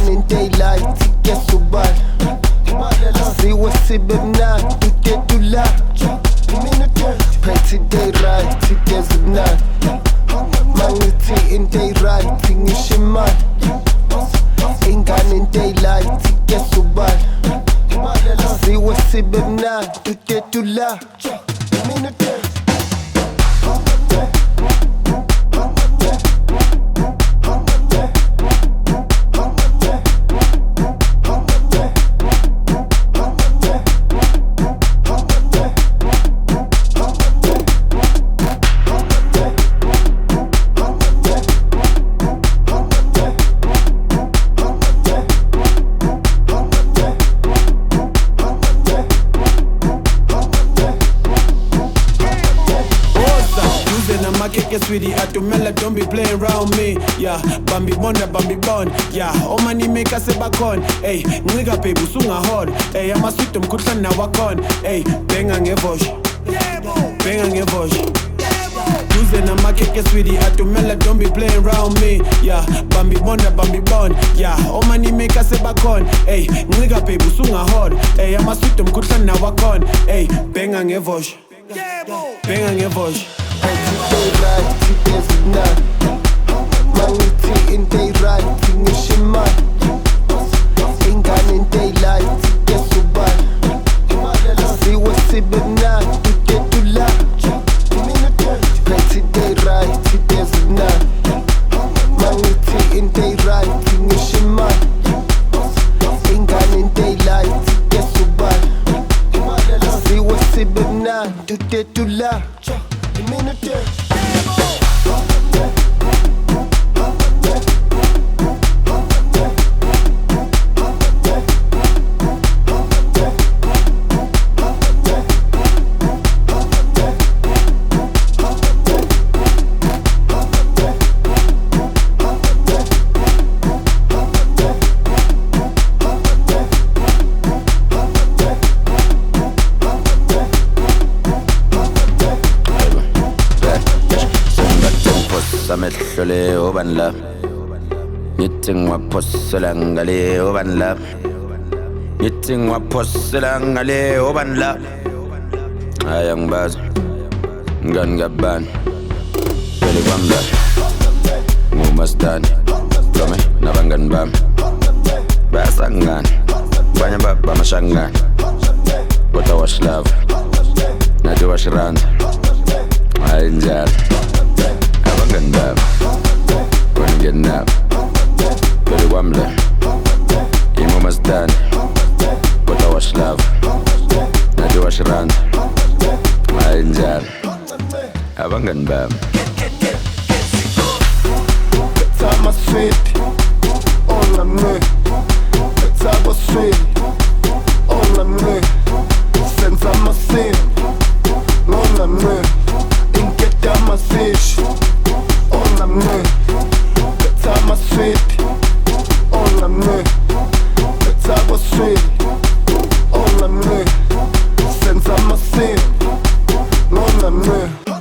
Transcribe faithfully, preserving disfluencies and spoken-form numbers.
ingane in daylight iyasubala siwe sibe mnandi tutetula phethe day right igeze mnandi mangithi in day right ngisho imali ingane in daylight iyasubala siwe sibe mnandi tutetula Sweetie, atumela, don't be playing around me. Yeah, Bambi Bonda, Bambi Bond. Yeah, oh money make us a back on. Hey, nigga pay busunga hard. Hey, I'm a sweet um kutan na wakon. Hey, benga ngevosh. Benga ngevosh. Tuesday na makeke sweetie, atumela, don't be playing around me. Yeah, Bambi Bonda, Bambi Bond. Yeah, oh money make us a back on. Hey, nigga pay busunga hard. Hey, I'm a sweet um kutan na wakon. Hey, benga ngevosh. Benga ngevosh. Day right, igeze mnandi mangithi in day right ngisho imali ingane in daylight iyasubala siwe sibe mnandi tutetula phethe day right igeze mnandi mangithi in day right ngisho imali ingane in daylight iyasubala siwe sibe mnandi tutetula Samehlole obanla ngithi ngiwaphosela ngale obanla ngithi ngiwaphosela ngale obanla aya ngibaza ngani ngabani phela kwamla ngumastani lome nabangani bami basangani banye baba amashangani kodwa washlava nathi washiranda hayi njalo abangani bami wena ngenabo phela kwamla imomastani kodwa washlava nathi washiranda hayi njalo abangani bami Betama sweet, on la me. Betama sweet, on la me. Senza ma sin, non la me. Inquieta ma fish, on la me. Betama sweet, on la me. Betama sweet, on la me. Senza ma sin, non la me.